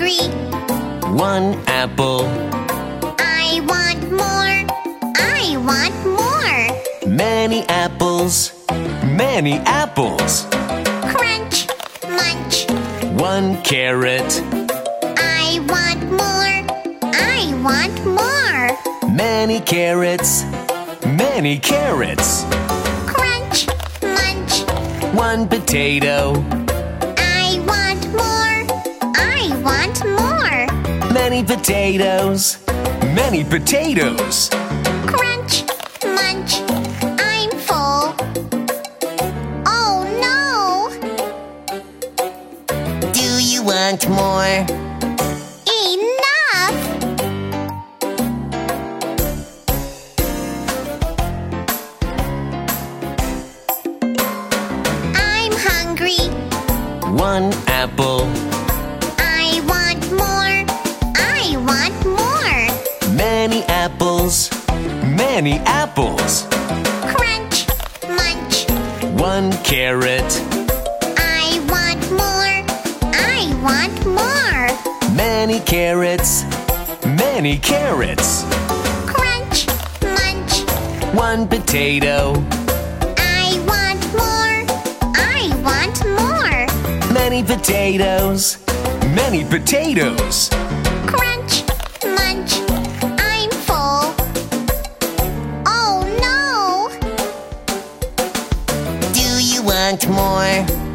hungry. 1 apple. I want more. I want more. Many apples. Many apples. Crunch, munch. 1 carrot. I want more. I want more. Many carrots. Many carrots. Crunch, munch. 1 potato. I want more. I want more. Many potatoes. Many potatoes. Crunch, munch. I'm full. Oh no! Do you want more? Enough! I'm hungry. 1 apple. I want more. I want more. Many apples. Many apples. Crunch, munch. 1 carrot. I want more. I want more. Many carrots. Many carrots. Crunch, munch. 1 potato. I want more. I want more. Many potatoes. Many potatoes. Crunch, munch. I'm full. Oh no! Do you want more?